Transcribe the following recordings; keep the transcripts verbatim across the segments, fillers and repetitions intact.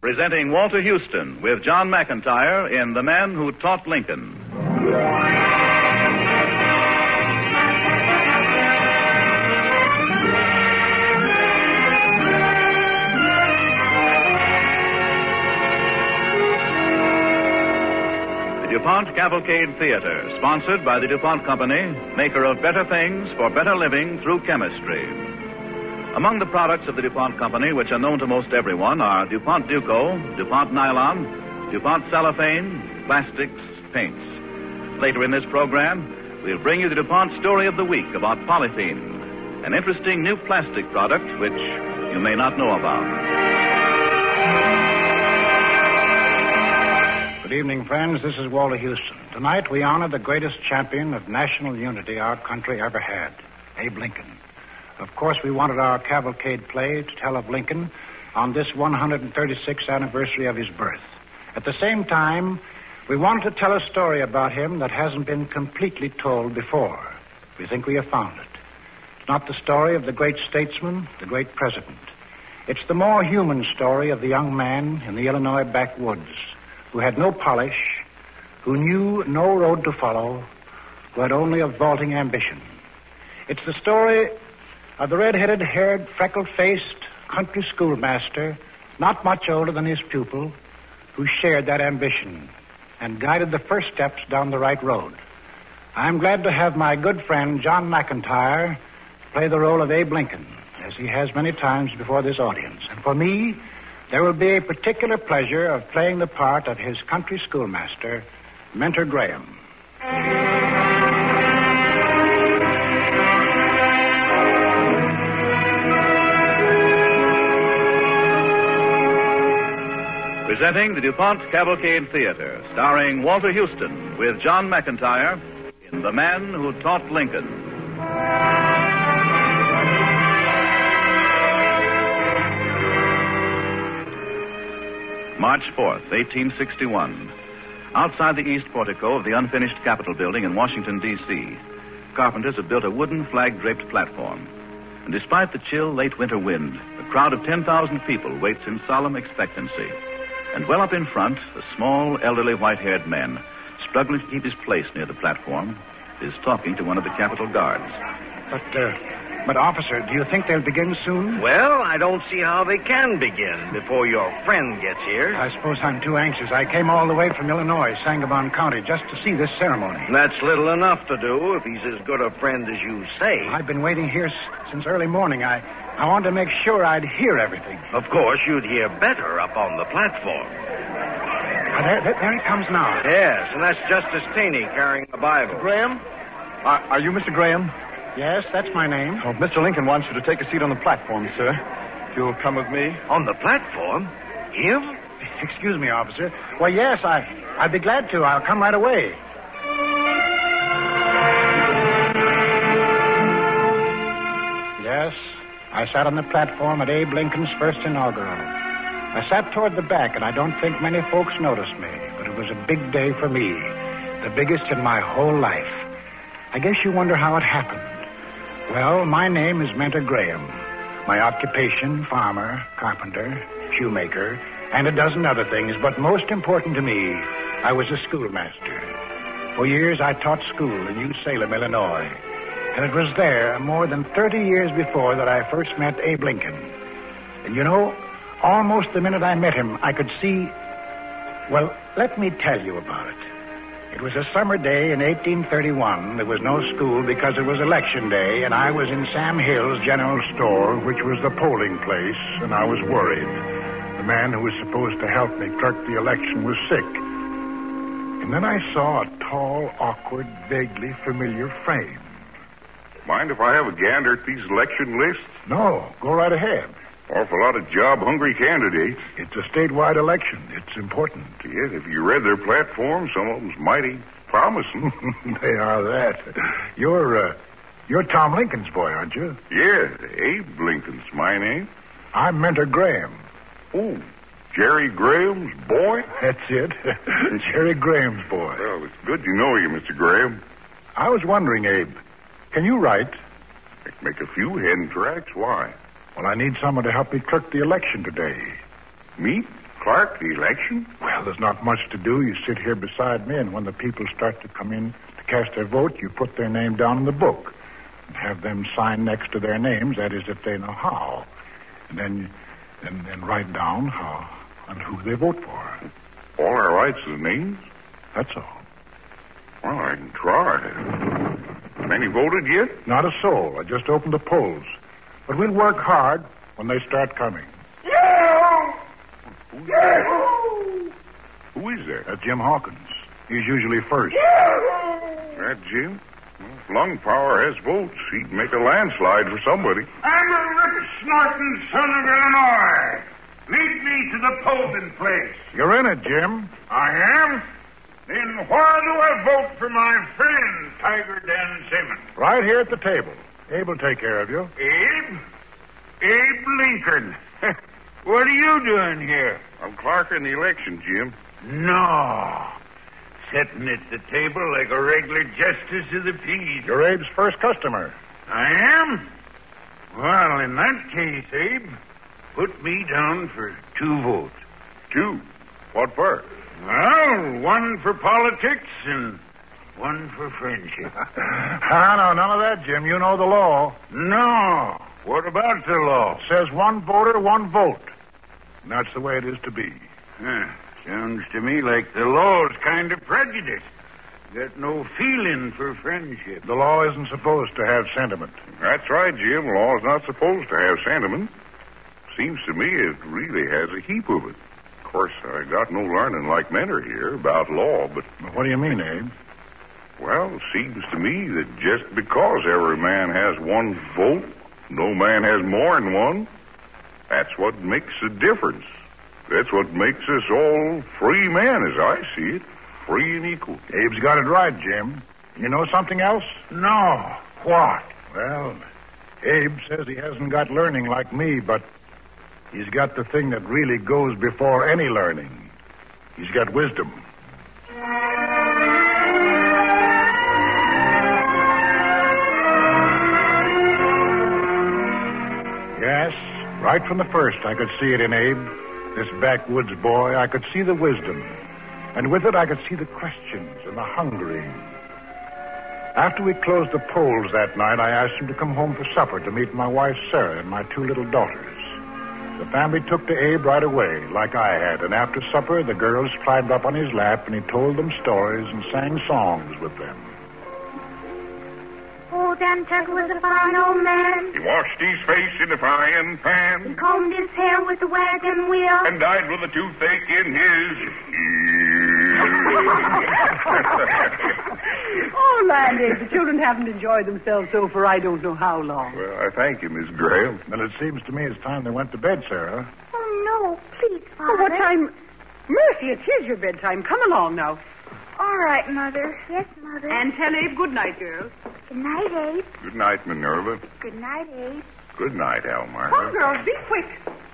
presenting Walter Houston with John McIntyre in The Man Who Taught Lincoln. The DuPont Cavalcade Theater, sponsored by the DuPont Company, maker of better things for better living through chemistry. Among the products of the DuPont Company, which are known to most everyone, are DuPont Duco, DuPont Nylon, DuPont Cellophane, plastics, paints. Later in this program, we'll bring you the DuPont Story of the Week about polythene, an interesting new plastic product which you may not know about. Good evening, friends. This is Walter Houston. Tonight we honor the greatest champion of national unity our country ever had, Abe Lincoln. Of course, we wanted our cavalcade play to tell of Lincoln on this one hundred thirty-sixth anniversary of his birth. At the same time, we wanted to tell a story about him that hasn't been completely told before. We think we have found it. It's not the story of the great statesman, the great president. It's the more human story of the young man in the Illinois backwoods who had no polish, who knew no road to follow, who had only a vaulting ambition. It's the story of the red-headed, haired, freckle-faced country schoolmaster, not much older than his pupil, who shared that ambition and guided the first steps down the right road. I'm glad to have my good friend John McIntyre play the role of Abe Lincoln, as he has many times before this audience. And for me, there will be a particular pleasure of playing the part of his country schoolmaster, Mentor Graham. Presenting the DuPont Cavalcade Theater, starring Walter Houston with John McIntyre in The Man Who Taught Lincoln. March fourth, eighteen sixty-one. Outside the east portico of the unfinished Capitol building in Washington, D C, carpenters have built a wooden flag-draped platform. And despite the chill late winter wind, a crowd of ten thousand people waits in solemn expectancy. And well up in front, a small, elderly, white-haired man, struggling to keep his place near the platform, is talking to one of the Capitol guards. But, uh, but, officer, do you think they'll begin soon? Well, I don't see how they can begin before your friend gets here. I suppose I'm too anxious. I came all the way from Illinois, Sangamon County, just to see this ceremony. That's little enough to do if he's as good a friend as you say. I've been waiting here s- since early morning. I, I wanted to make sure I'd hear everything. Of course, you'd hear better up on the platform. Uh, there, there, there he comes now. Yes, and that's Justice Taney carrying the Bible. Graham? Are, are you Mister Graham? Yes, that's my name. Oh, Mister Lincoln wants you to take a seat on the platform, sir. If you'll come with me. On the platform? Him? Excuse me, officer. Well, yes, I, I'd be glad to. I'll come right away. Yes, I sat on the platform at Abe Lincoln's first inaugural. I sat toward the back, and I don't think many folks noticed me, but it was a big day for me, the biggest in my whole life. I guess you wonder how it happened. Well, my name is Mentor Graham. My occupation, farmer, carpenter, shoemaker, and a dozen other things, but most important to me, I was a schoolmaster. For years, I taught school in New Salem, Illinois, and it was there, more than thirty years before, that I first met Abe Lincoln. And you know, almost the minute I met him, I could see... Well, let me tell you about it. It was a summer day in eighteen thirty-one. There was no school because it was election day, and I was in Sam Hill's general store, which was the polling place, and I was worried. The man who was supposed to help me clerk the election was sick. And then I saw a tall, awkward, vaguely familiar frame. Mind if I have a gander at these election lists? No, go right ahead. Awful lot of job-hungry candidates. It's a statewide election. It's important. Yes, if you read their platform, some of them's mighty promising. They are that. You're, uh, you're Tom Lincoln's boy, aren't you? Yes, Abe Lincoln's my name. I'm Mentor Graham. Oh, Jerry Graham's boy? That's it. Jerry Graham's boy. Well, it's good to know you, Mister Graham. I was wondering, Abe, can you write? I can make a few hen tracks. Why? Well, I need someone to help me clerk the election today. Me? Clark, the election? Well, there's not much to do. You sit here beside me, and when the people start to come in to cast their vote, you put their name down in the book and have them sign next to their names, that is, if they know how. And then, then, then write down how and who they vote for. All I write's the names? That's all. Well, I can try. Many voted yet? Not a soul. I just opened the polls. But we'll work hard when they start coming. Who's that? Who is that? That's Jim Hawkins. He's usually first. That Jim? Well, Lung Power has votes. He'd make a landslide for somebody. I'm a Rick Snorton, son of Illinois. Lead me to the polling place. You're in it, Jim. I am? Then why do I vote for my friend, Tiger Dan Simmons? Right here at the table. Abe will take care of you. Abe? Abe Lincoln. What are you doing here? I'm clerking the election, Jim. No. Sitting at the table like a regular justice of the peace. You're Abe's first customer. I am? Well, in that case, Abe, put me down for two votes. Two? What for? Well, one for politics and one for friendship. Ah, no, none of that, Jim. You know the law. No. What about the law? It says one voter, one vote. And that's the way it is to be. Huh. Sounds to me like the law's kind of prejudiced. Got no feeling for friendship. The law isn't supposed to have sentiment. That's right, Jim. Law's not supposed to have sentiment. Seems to me it really has a heap of it. Of course, I got no learning like Mentor here about law, but... What do you mean, Abe? Well, it seems to me that just because every man has one vote, no man has more than one, that's what makes a difference. That's what makes us all free men, as I see it. Free and equal. Abe's got it right, Jim. You know something else? No. What? Well, Abe says he hasn't got learning like me, but he's got the thing that really goes before any learning. He's got wisdom. Yes, right from the first, I could see it in Abe. This backwoods boy, I could see the wisdom. And with it, I could see the questions and the hungering. After we closed the polls that night, I asked him to come home for supper to meet my wife, Sarah, and my two little daughters. The family took to Abe right away, like I had, and after supper, the girls climbed up on his lap, and he told them stories and sang songs with them. Old Dan Tucker was a fine old man. He washed his face in the frying He pan combed his hair with a wagon wheel. and died with a toothache in his ear. Oh, Landy, the children haven't enjoyed themselves so for I don't know how long. Well, I thank you, Miss Graham. Well, it seems to me it's time they went to bed, Sarah. Oh, no, please, Father. Oh, what time? Mercy, it is your bedtime. Come along now. All right, Mother. Yes, Mother. And tell Abe good night, girls. Good night, Abe. Good night, Minerva. Good night, Abe. Good night, Elmira. Come, girls, be quick.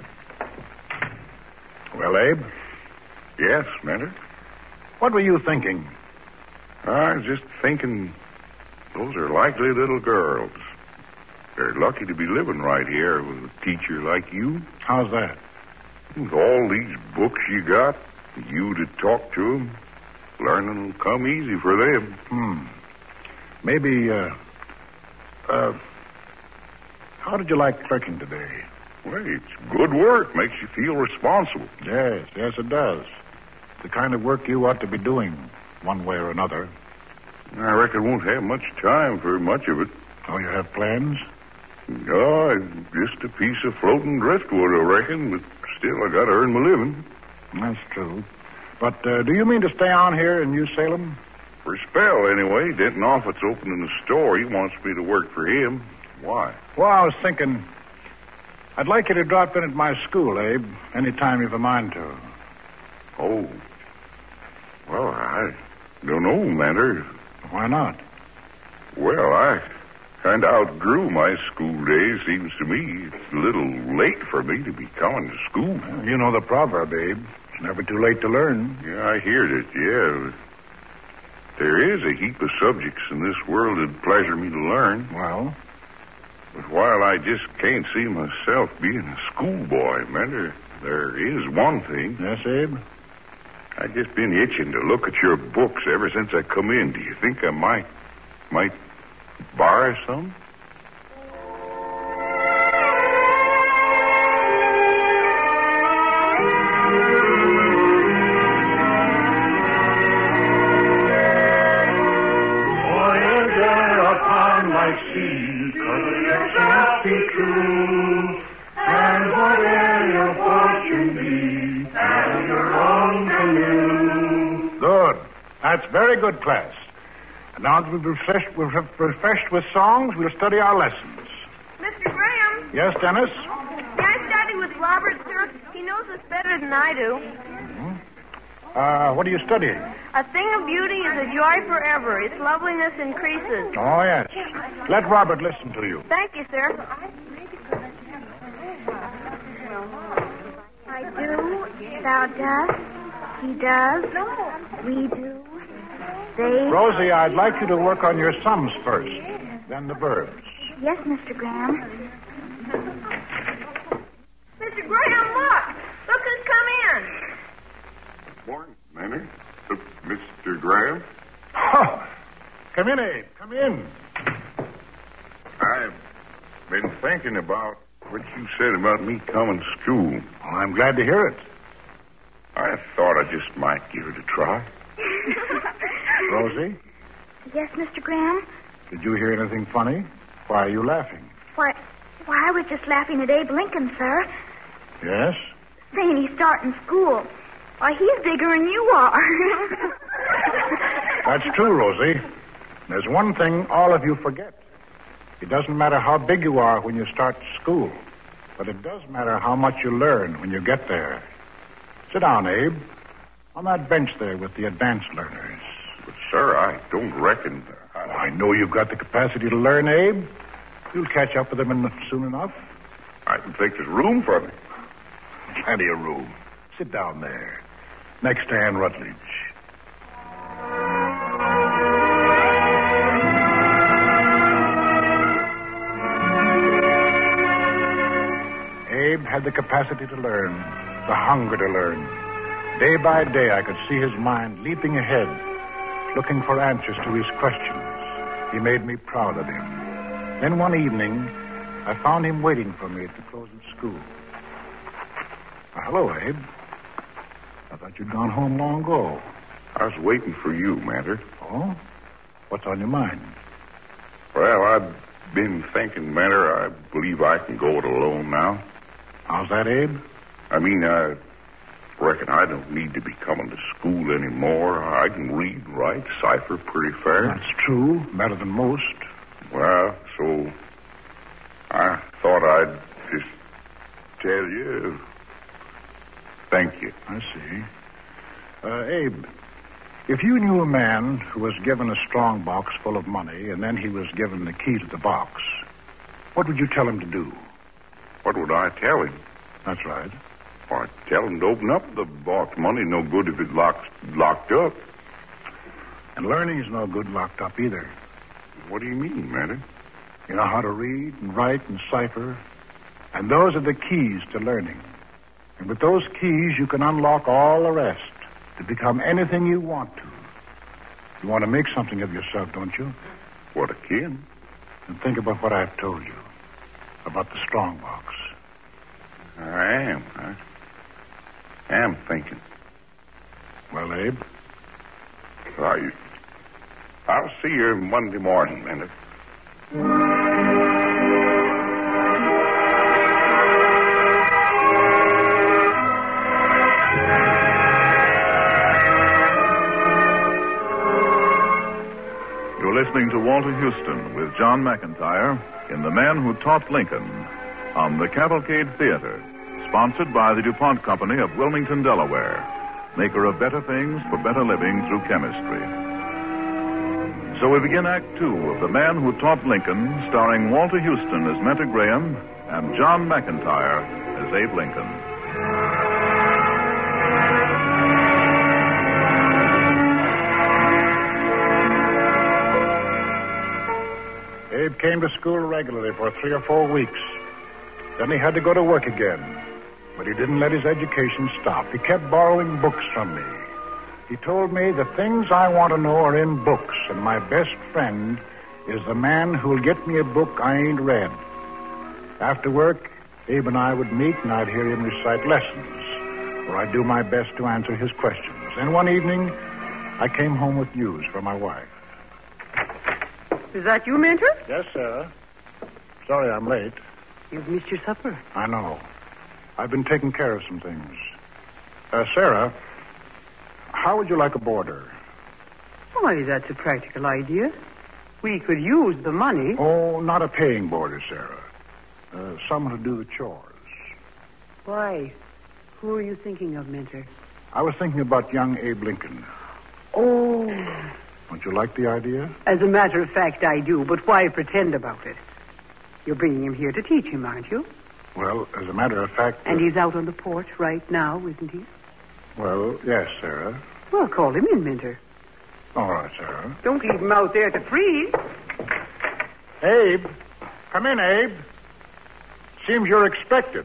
Well, Abe, Yes, Mentor? what were you thinking? I was just thinking those are likely little girls. They're lucky to be living right here with a teacher like you. How's that? With all these books you got, you to talk to them, learning will come easy for them. Hmm. Maybe, uh, uh, how did you like clerking today? Well, it's good work. Makes you feel responsible. Yes, yes, it does. The kind of work you ought to be doing, one way or another. I reckon won't have much time for much of it. Oh, you have plans? No, just a piece of floating driftwood, I reckon, but still I gotta earn my living. That's true. But uh, do you mean to stay on here in New Salem? For a spell, anyway. Denton Offutt's opening a store. He wants me to work for him. Why? Well, I was thinking, I'd like you to drop in at my school, Abe, anytime you've a mind to. Oh. Well, I don't know, Mentor. Why not? Well, I kind of outgrew my school days. Seems to me it's a little late for me to be coming to school. Well, you know the proverb, Abe. It's never too late to learn. Yeah, I hear that, yeah. There is a heap of subjects in this world that'd pleasure me to learn. Well? But while I just can't see myself being a schoolboy, Mentor, there is one thing. Yes, Abe? I just been itching to look at your books ever since I come in. Do you think I might, might borrow some? Voyager upon life's seas, cover yourself be true, and whatever your fortune be, sail your own canoe. Good. That's very good, class. And now that we've refreshed, we've refreshed with songs, we'll study our lessons. Mister Graham, Yes, Dennis? may I study with Robert, sir? He knows us better than I do. Uh, what are you studying? A thing of beauty is a joy forever. Its loveliness increases. Oh, yes. Let Robert listen to you. Thank you, sir. I do, thou dost, he does, we do, they... Rosie, I'd like you to work on your sums first, then the verbs. Yes, Mister Graham. Mister Graham, look! Look who's come in. Morning, Manny. Uh, Mister Graham? Oh, come in, Abe. Come in. I've been thinking about what you said about me coming to school. Well, I'm glad to hear it. I thought I just might give it a try. Rosie, Yes, Mister Graham? did you hear anything funny? Why are you laughing? Why, why, I was just laughing at Abe Lincoln, sir, Yes? saying he's starting school. Why, he's bigger than you are. That's true, Rosie. There's one thing all of you forget. It doesn't matter how big you are when you start school, but it does matter how much you learn when you get there. Sit down, Abe, on that bench there with the advanced learners. But, sir, I don't reckon... I, I know you've got the capacity to learn, Abe. You'll catch up with them in, soon enough. I don't think there's room for me. Plenty of room. Sit down there, next to Ann Rutledge. Abe had the capacity to learn, the hunger to learn. Day by day, I could see his mind leaping ahead, looking for answers to his questions. He made me proud of him. Then one evening, I found him waiting for me at the close of school. Uh, hello, Abe. I thought you'd gone home long ago. I was waiting for you, Manter. Oh? What's on your mind? Well, I've been thinking, Manter, I believe I can go it alone now. How's that, Abe? I mean, I reckon I don't need to be coming to school anymore. I can read and write, cipher pretty fair. That's true. Better than most. Well, so I thought I'd just tell you. Thank you. I see. Uh, Abe, if you knew a man who was given a strong box full of money and then he was given the key to the box, what would you tell him to do? What would I tell him? That's right. I'd tell him to open up the box. Money no good if it's locked, locked up. And learning's no good locked up either. What do you mean, Manny? You know how to read and write and cipher, and those are the keys to learning. And with those keys, you can unlock all the rest to become anything you want to. You want to make something of yourself, don't you? What a kid. And think about what I've told you about the strong box. I am. I am thinking. Well, Abe? I, I'll see you Monday morning, Manny. You're listening to Walter Houston with John McIntyre in The Man Who Taught Lincoln on the Cavalcade Theater, sponsored by the DuPont Company of Wilmington, Delaware, maker of better things for better living through chemistry. So we begin Act Two of The Man Who Taught Lincoln, starring Walter Houston as Mentor Graham and John McIntyre as Abe Lincoln. Abe came to school regularly for three or four weeks. Then he had to go to work again. But he didn't let his education stop. He kept borrowing books from me. He told me the things I want to know are in books, and my best friend is the man who'll get me a book I ain't read. After work, Abe and I would meet, and I'd hear him recite lessons, or I'd do my best to answer his questions. And one evening, I came home with news for my wife. Is that you, Mentor? Yes, Sarah. Sorry I'm late. You've missed your supper. I know. I've been taking care of some things. Uh, Sarah, how would you like a boarder? Why, that's a practical idea. We could use the money. Oh, not a paying boarder, Sarah. Uh, someone to do the chores. Why? Who are you thinking of, Mentor? I was thinking about young Abe Lincoln. Oh. Don't you like the idea? As a matter of fact, I do, but why pretend about it? You're bringing him here to teach him, aren't you? Well, as a matter of fact... And he's out on the porch right now, isn't he? Well, yes, Sarah. Well, call him in, Mentor. All right, Sarah. Don't leave him out there to freeze. Abe. Come in, Abe. Seems you're expected.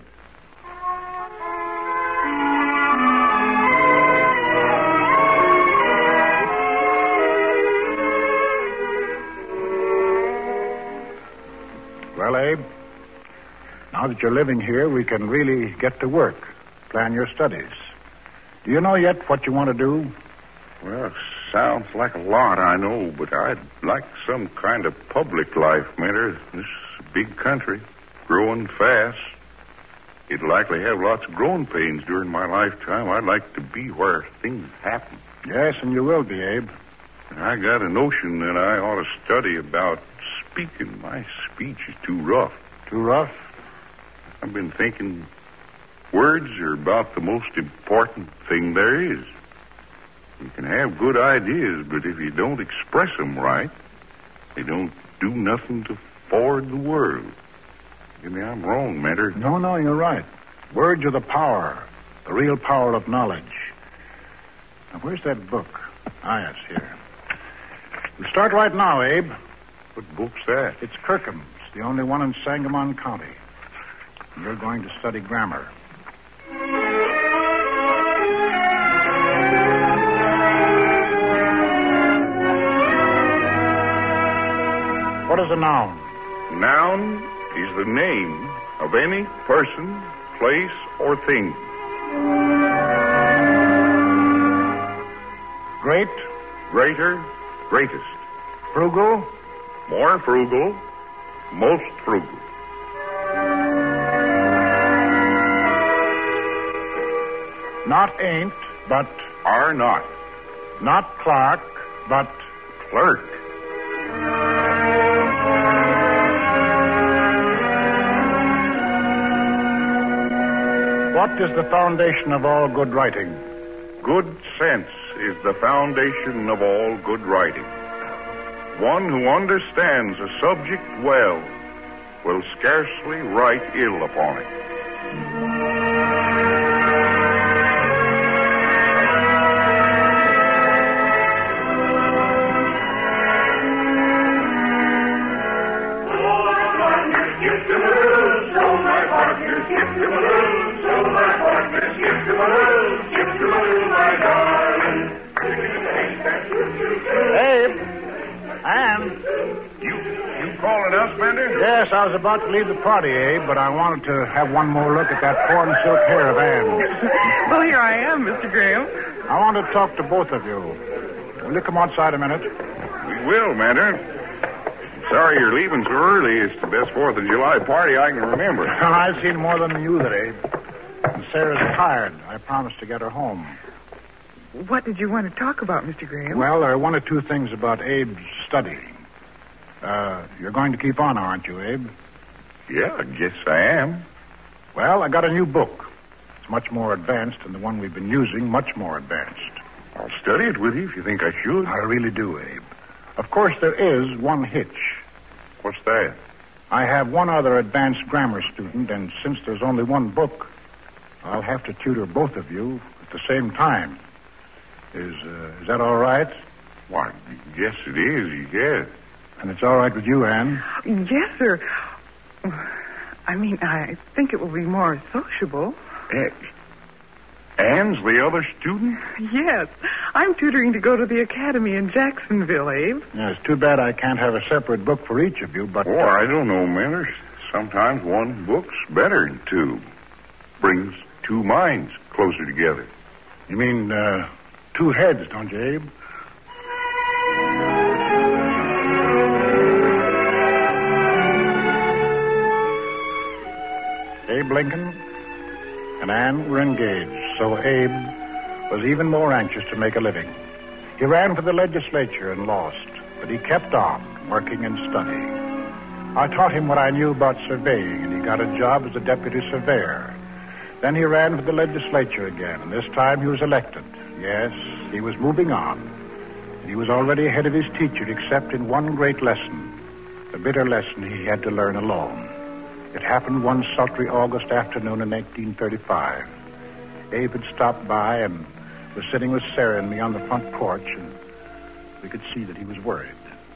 Well, Abe, now that you're living here, we can really get to work, plan your studies. Do you know yet what you want to do? Well, sounds like a lot, I know, but I'd like some kind of public life, Mentor. This is a big country, growing fast. It'd likely have lots of growing pains during my lifetime. I'd like to be where things happen. Yes, and you will be, Abe. I got a notion that I ought to study about speaking. My speech is too rough. Too rough? I've been thinking words are about the most important thing there is. You can have good ideas, but if you don't express them right, they don't do nothing to forward the world. Maybe I'm wrong, Mentor. No, no, you're right. Words are the power, the real power of knowledge. Now, where's that book? Ah, yes, here. We'll start right now, Abe. What book's that? It's Kirkham's, the only one in Sangamon County. You're going to study grammar. What is a noun? Noun is the name of any person, place, or thing. Great. Greater, greatest. Frugal. More frugal, most frugal. Not ain't, but... Are not. Not clerk, but... Clerk. What is the foundation of all good writing? Good sense is the foundation of all good writing. One who understands a subject well will scarcely write ill upon it. Yes, I was about to leave the party, Abe, but I wanted to have one more look at that foreign silk hair of Anne's. Well, here I am, Mister Graham. I want to talk to both of you. Will you come outside a minute? We will, Mentor. Sorry you're leaving so early. It's the best Fourth of July party I can remember. Well, I've seen more than you that, Abe. And Sarah's tired. I promised to get her home. What did you want to talk about, Mister Graham? Well, there are one or two things about Abe's studying. Uh, you're going to keep on, aren't you, Abe? Yeah, I guess I am. Well, I got a new book. It's much more advanced than the one we've been using, much more advanced. I'll study it with you if you think I should. I really do, Abe. Of course, there is one hitch. What's that? I have one other advanced grammar student, and since there's only one book, I'll have to tutor both of you at the same time. Is, uh, is that all right? Why, yes, it is, yes. And it's all right with you, Anne? Yes, sir. I mean, I think it will be more sociable. Eh, Anne's the other student? Yes. I'm tutoring to go to the academy in Jacksonville, Abe. Yeah, it's too bad I can't have a separate book for each of you, but... Oh, I don't know, Manners. Sometimes one book's better than two. Brings two minds closer together. You mean, uh, two heads, don't you, Abe? Abe Lincoln and Anne were engaged, so Abe was even more anxious to make a living. He ran for the legislature and lost, but he kept on working and studying. I taught him what I knew about surveying, and he got a job as a deputy surveyor. Then he ran for the legislature again, and this time he was elected. Yes, he was moving on, and he was already ahead of his teacher, except in one great lesson, the bitter lesson he had to learn alone. It happened one sultry August afternoon in eighteen thirty-five. Abe had stopped by and was sitting with Sarah and me on the front porch, and we could see that he was worried.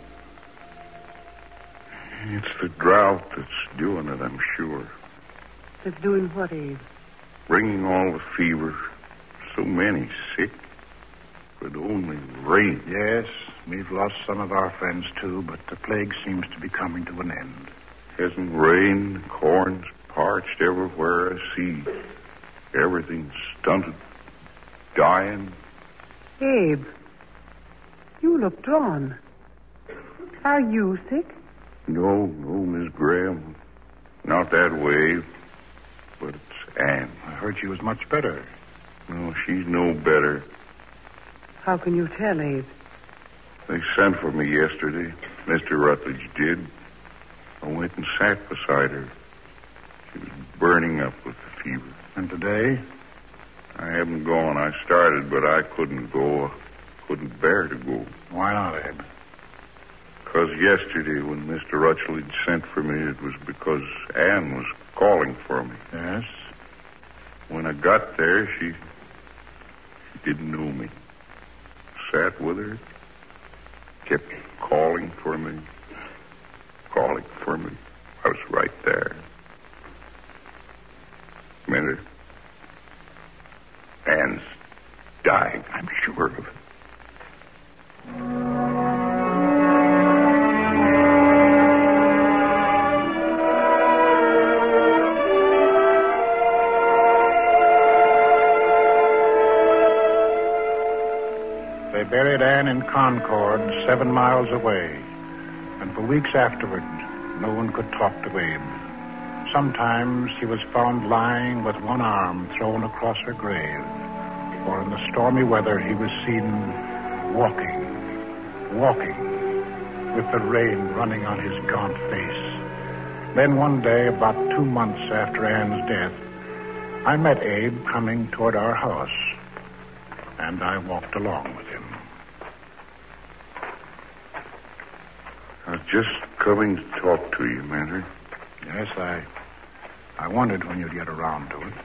It's the drought that's doing it, I'm sure. That's doing what, Abe? Bringing all the fever. So many sick. But only rain. Yes, we've lost some of our friends, too, but the plague seems to be coming to an end. Hasn't rained, corn's parched everywhere I see. Everything's stunted, dying. Abe, you look drawn. Are you sick? No, no, Miss Graham. Not that way. But it's Anne. I heard she was much better. No, she's no better. How can you tell, Abe? They sent for me yesterday. Mister Rutledge did. I went and sat beside her. She was burning up with the fever. And today? I haven't gone. I started, but I couldn't go. I couldn't bear to go. Why not, Abe? Because yesterday when Mister Rutledge sent for me, it was because Anne was calling for me. Yes? When I got there, she, she didn't know me. Sat with her, kept calling for me. Calling for me. I was right there. Minute. Anne's dying, I'm sure of it. They buried Anne in Concord, seven miles away. And for weeks afterward, no one could talk to Abe. Sometimes he was found lying with one arm thrown across her grave. Or in the stormy weather, he was seen walking, walking, with the rain running on his gaunt face. Then one day, about two months after Anne's death, I met Abe coming toward our house. And I walked along with him. I was just coming to talk to you, Manner. Yes, I... I wondered when you'd get around to it.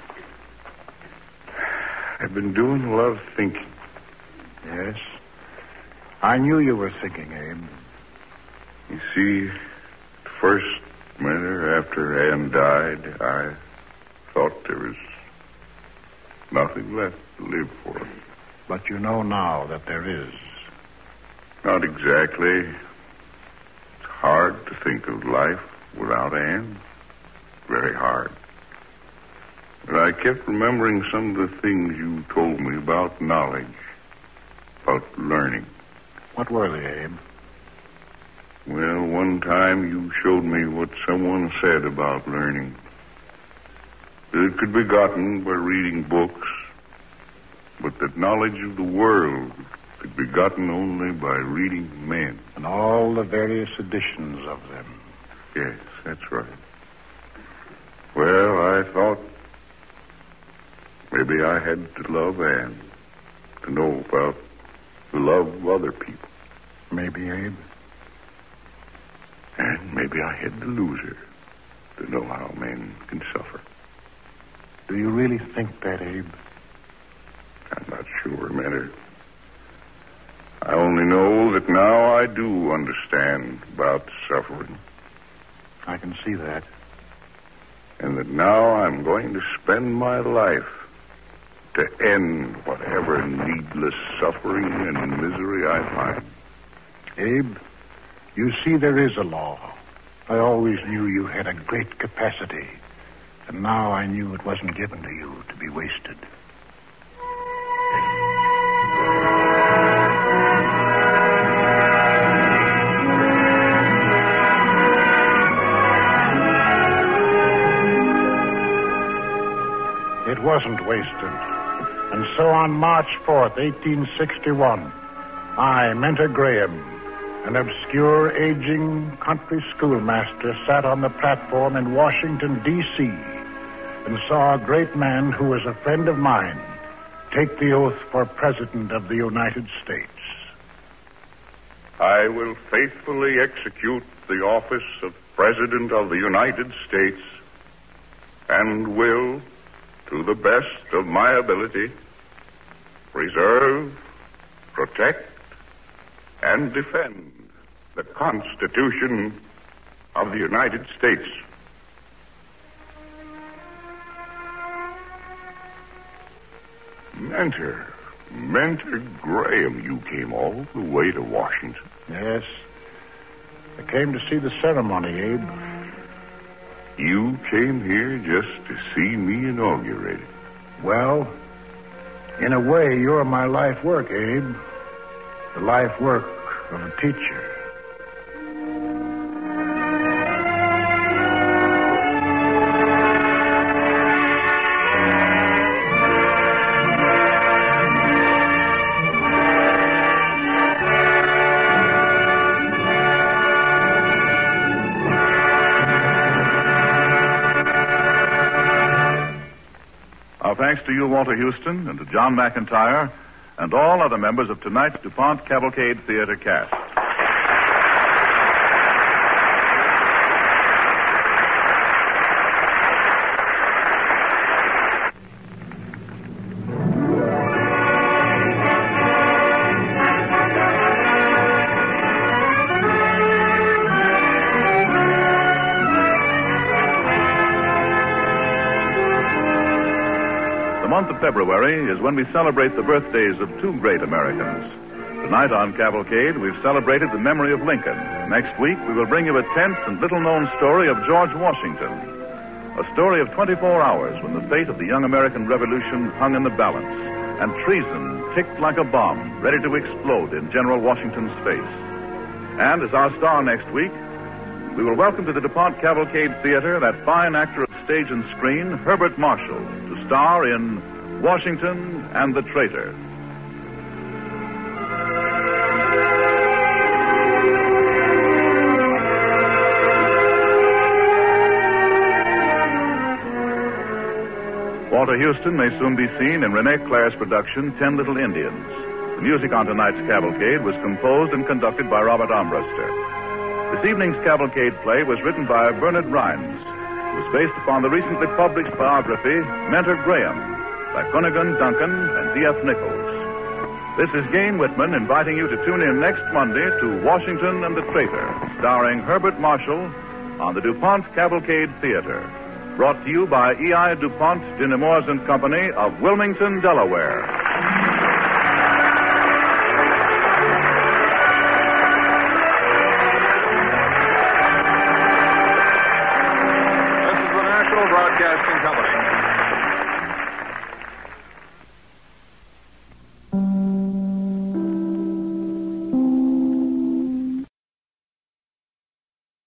I've been doing a lot of thinking. Yes? I knew you were thinking, Abe. You see, first Manner, after Anne died, I thought there was nothing left to live for. But you know now that there is. Not exactly. It's hard to think of life without Anne. Very hard. But I kept remembering some of the things you told me about knowledge, about learning. What were they, Abe? Well, one time you showed me what someone said about learning. That it could be gotten by reading books, but that knowledge of the world could be gotten only by reading men. And all the various editions of them. Yes, that's right. Well, I thought maybe I had to love Anne to know about the love of other people. Maybe, Abe. And maybe I had to lose her to know how men can suffer. Do you really think that, Abe? I'm not sure, Manner. I only know that now I do understand about suffering. I can see that. and that now I'm going to spend my life to end whatever needless suffering and misery I find. Abe, you see there is a law. I always knew you had a great capacity, and now I knew it wasn't given to you to be wasted. It wasn't wasted. And so on March fourth, eighteen sixty-one, I, Mentor Graham, an obscure, aging country schoolmaster, sat on the platform in Washington, D C, and saw a great man who was a friend of mine take the oath for President of the United States. I will faithfully execute the office of President of the United States and will, to the best of my ability, preserve, protect, and defend the Constitution of the United States. Mentor, Mentor Graham, you came all the way to Washington. Yes. I came to see the ceremony, Abe. You came here just to see me inaugurated. Well, in a way, you're my life work, Abe. The life work of a teacher. Thanks to you, Walter Houston, and to John McIntyre, and all other members of tonight's DuPont Cavalcade Theater cast. The month of February is when we celebrate the birthdays of two great Americans. Tonight on Cavalcade, we've celebrated the memory of Lincoln. Next week, we will bring you a tense and little-known story of George Washington. A story of twenty-four hours when the fate of the young American Revolution hung in the balance, and treason ticked like a bomb, ready to explode in General Washington's face. And as our star next week, we will welcome to the DuPont Cavalcade Theater that fine actor of stage and screen, Herbert Marshall, to star in Washington and the Traitor. Walter Houston may soon be seen in Rene Clair's production, Ten Little Indians. The music on tonight's Cavalcade was composed and conducted by Robert Armbruster. This evening's Cavalcade play was written by Bernard Rhymes. It was based upon the recently published biography, Mentor Graham, by Finnegan Duncan and D F Nichols. This is Gain Whitman inviting you to tune in next Monday to Washington and the Traitor, starring Herbert Marshall on the DuPont Cavalcade Theater. Brought to you by E I. DuPont de Nemours and Company of Wilmington, Delaware. This is the National Broadcasting Company.